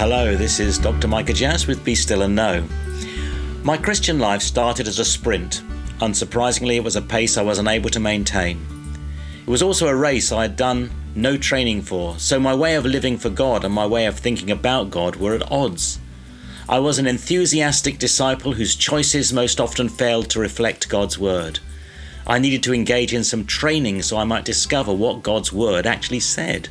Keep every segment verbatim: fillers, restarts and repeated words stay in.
Hello, this is Doctor Micah Jazz with Be Still and Know. My Christian life started as a sprint. Unsurprisingly, it was a pace I was unable to maintain. It was also a race I had done no training for, so my way of living for God and my way of thinking about God were at odds. I was an enthusiastic disciple whose choices most often failed to reflect God's word. I needed to engage in some training so I might discover what God's word actually said.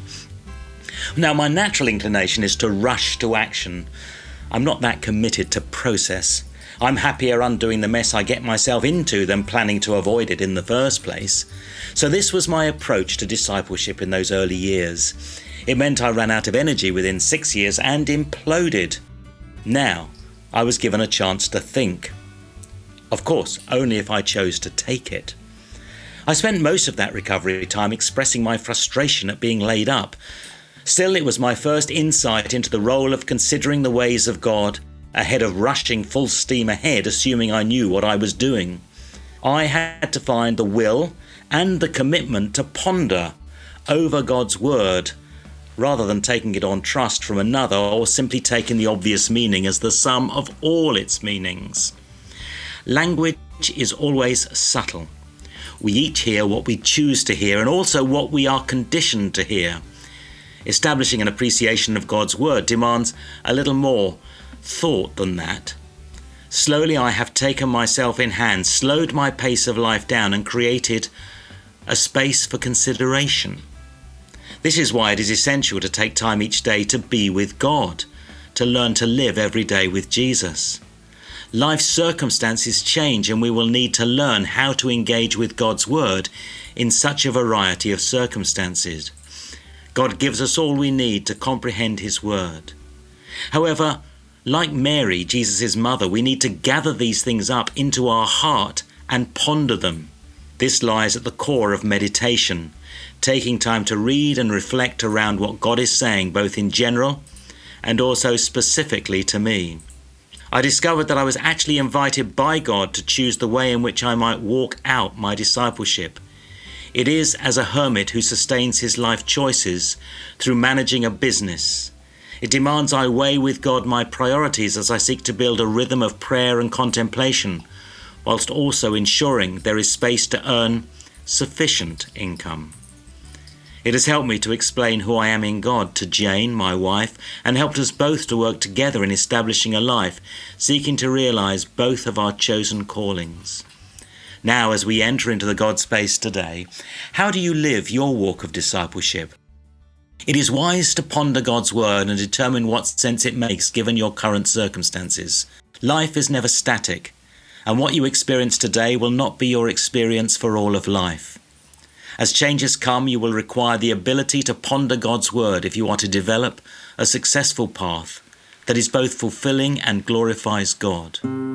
Now, my natural inclination is to rush to action. I'm not that committed to process. I'm happier undoing the mess I get myself into than planning to avoid it in the first place. So this was my approach to discipleship in those early years. It meant I ran out of energy within six years and imploded. Now, I was given a chance to think. Of course, only if I chose to take it. I spent most of that recovery time expressing my frustration at being laid up. Still, it was my first insight into the role of considering the ways of God ahead of rushing full steam ahead, assuming I knew what I was doing. I had to find the will and the commitment to ponder over God's word, rather than taking it on trust from another or simply taking the obvious meaning as the sum of all its meanings. Language is always subtle. We each hear what we choose to hear and also what we are conditioned to hear. Establishing an appreciation of God's word demands a little more thought than that. Slowly I have taken myself in hand, slowed my pace of life down and created a space for consideration. This is why it is essential to take time each day to be with God, to learn to live every day with Jesus. Life's circumstances change and we will need to learn how to engage with God's word in such a variety of circumstances. God gives us all we need to comprehend his word. However, like Mary, Jesus' mother, we need to gather these things up into our heart and ponder them. This lies at the core of meditation, taking time to read and reflect around what God is saying, both in general and also specifically to me. I discovered that I was actually invited by God to choose the way in which I might walk out my discipleship. It is as a hermit who sustains his life choices through managing a business. It demands I weigh with God my priorities as I seek to build a rhythm of prayer and contemplation, whilst also ensuring there is space to earn sufficient income. It has helped me to explain who I am in God to Jane, my wife, and helped us both to work together in establishing a life, seeking to realize both of our chosen callings. Now, as we enter into the God space today, how do you live your walk of discipleship? It is wise to ponder God's word and determine what sense it makes given your current circumstances. Life is never static, and what you experience today will not be your experience for all of life. As changes come, you will require the ability to ponder God's word if you are to develop a successful path that is both fulfilling and glorifies God.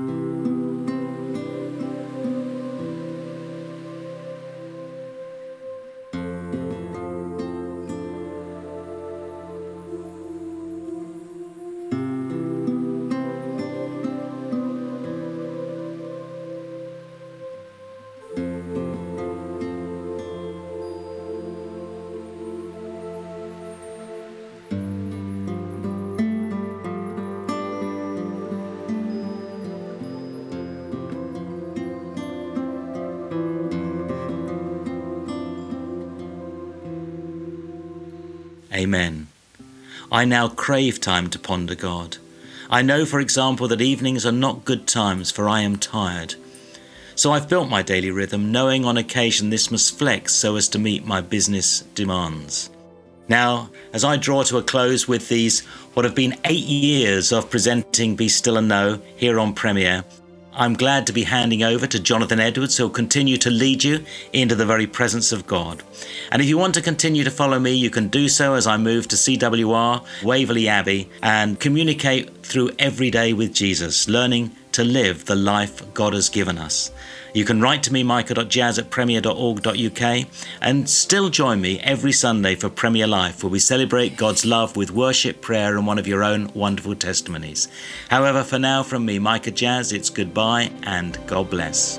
Amen. I now crave time to ponder God. I know, for example, that evenings are not good times, for I am tired. So I've built my daily rhythm, knowing on occasion this must flex so as to meet my business demands. Now, as I draw to a close with these, what have been eight years of presenting Be Still and Know here on Premier, I'm glad to be handing over to Jonathan Edwards, who'll continue to lead you into the very presence of God. And if you want to continue to follow me, you can do so as I move to C W R, Waverley Abbey, and communicate through every day with Jesus, learning to live the life God has given us. You can write to me, micah dot jazz at premier dot org dot U K, and still join me every Sunday for Premier Life, where we celebrate God's love with worship, prayer, and one of your own wonderful testimonies. However, for now, from me, Micah Jazz, it's goodbye and God bless.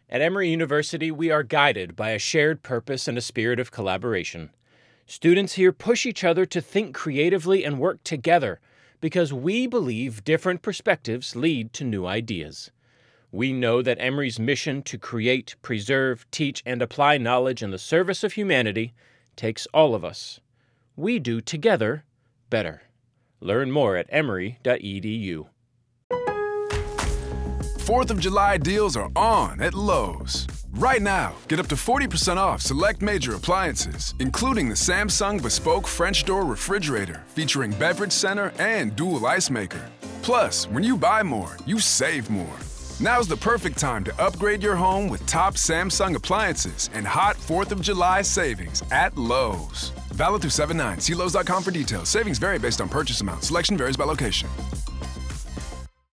At Emory University, we are guided by a shared purpose and a spirit of collaboration. Students here push each other to think creatively and work together because we believe different perspectives lead to new ideas. We know that Emory's mission to create, preserve, teach, and apply knowledge in the service of humanity takes all of us. We do together better. Learn more at emory dot e d u. fourth of July deals are on at Lowe's. Right now, get up to forty percent off select major appliances, including the Samsung Bespoke French Door Refrigerator featuring beverage center and dual ice maker. Plus, when you buy more, you save more. Now's the perfect time to upgrade your home with top Samsung appliances and hot fourth of July savings at Lowe's. Valid through seven nine. See Lowe's dot com for details. Savings vary based on purchase amount. Selection varies by location.